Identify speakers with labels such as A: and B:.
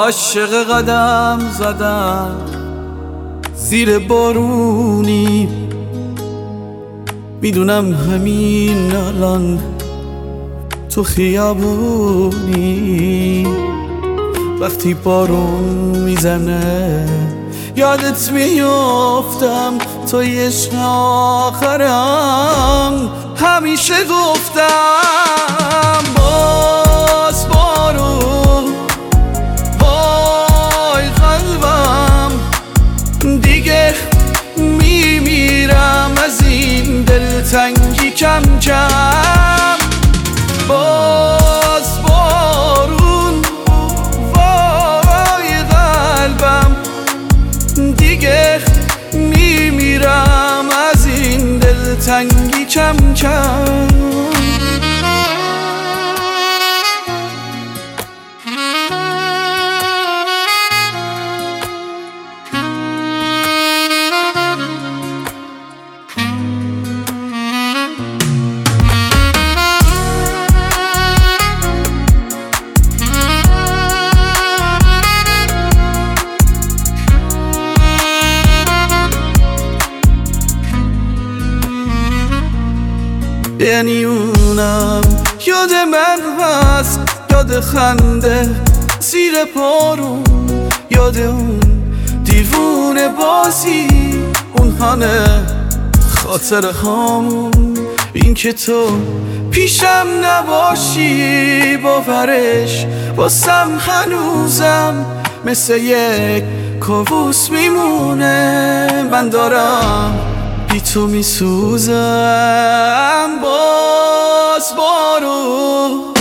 A: عاشق قدم زدم زیر بارونی، میدونم همین الان تو خیابونی. وقتی بارون میزنه یادت میافتم، توی عشق آخرم همیشه گفتم باز بارون وای قلبم، دیگه میمیرم از این دلتنگی کم کم. باز بارون وای قلبم، دیگه میمیرم از این دلتنگی کم کم. یعنی اونم یاد من هست، یاد خنده زیر بارون، یاد اون دیوونه بازی، اون همه خاطر هامون. این که تو پیشم نباشی باورش واسم هنوزم مثل یک کابوس میمونه. من دارم بی تو میسوزم. باز بارون